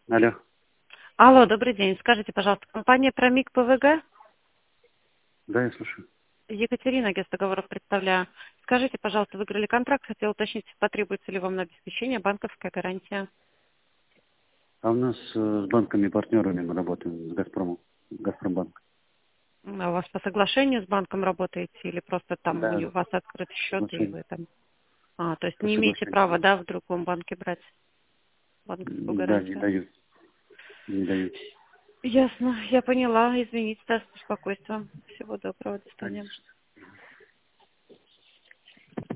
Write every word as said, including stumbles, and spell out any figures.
Алло. Алло, добрый день. Скажите, пожалуйста, компания Промик ПВГ? Да, я слушаю. Екатерина, агентство договоров представляю. Скажите, пожалуйста, выиграли контракт, хотел уточнить, потребуется ли вам на обеспечение банковская гарантия. А у нас э, с банками-партнерами мы работаем, с Газпромом, Газпромбанк. А у вас по соглашению с банком работаете или просто там у Да, не- у вас открыт счет и соглашение. вы там... А, то есть По не имеете соглашению. права, да, в другом банке брать банковскую М, Да, не гарантию? дают. Не дают. Ясно, я поняла. Извините за беспокойство. Всего доброго, до А, не свидания. за что.